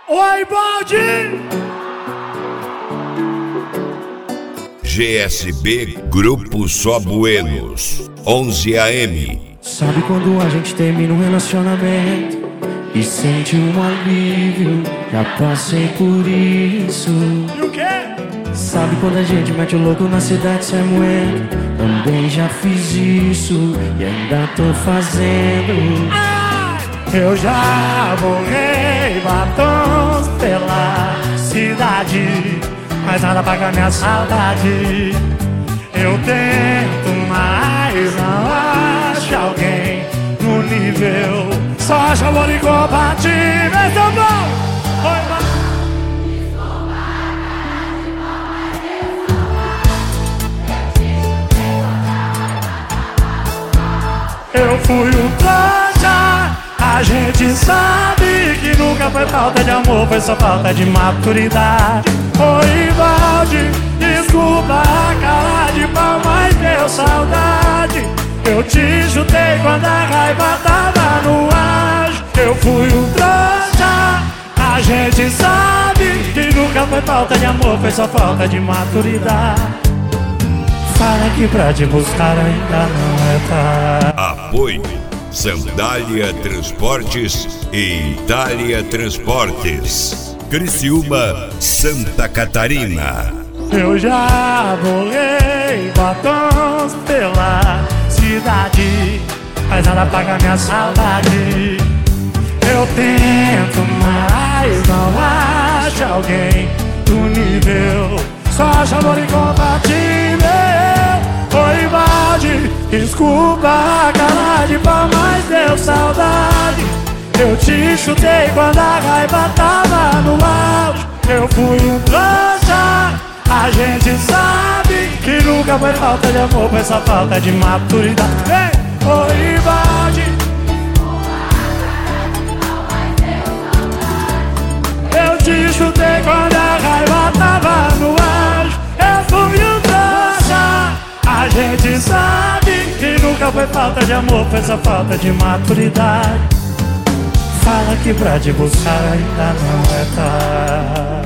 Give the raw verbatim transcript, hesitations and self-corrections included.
Oi, Baldi! G S B Grupo Só Buenos, onze A M. Sabe quando a gente termina um relacionamento e sente um alívio? Já passei por isso. E o quê? Sabe quando a gente mete o louco na cidade sem moeda? Também já fiz isso e ainda tô fazendo. Ah! Eu já borrei batons pela cidade, mas nada paga minha saudade. Eu tento, mas não acho alguém no nível. Só acho amor incompatível. Então bom! Oi, mano. Eu fui um trouxa. A gente sabe que nunca foi falta de amor, foi só falta de maturidade. Oi, Valde, desculpa a cara de pau, mas deu saudade. Eu te chutei quando a raiva tava no ar. Eu fui um trouxa. A gente sabe que nunca foi falta de amor, foi só falta de maturidade. Fala que pra te buscar ainda não é tarde. Apoio Sandália Transportes e Itália Transportes, Criciúma, Santa Catarina. Eu já borrei batons pela cidade, mas nada paga minha saudade. Eu tento, mas não acho alguém do nível. Só acho amor incompatível. Oi, Valde, desculpa a cara de pau, mas deu saudade. Eu te chutei quando a raiva tava no auge. Eu fui um trouxa. A gente sabe que nunca foi falta de amor, foi só falta de maturidade. Ei, oi, Valde, eu te chutei quando a raiva tava no auge. Eu fui um trouxa. A gente sabe que nunca foi falta de amor, foi só falta de maturidade. Fala que pra te buscar ainda não é tarde.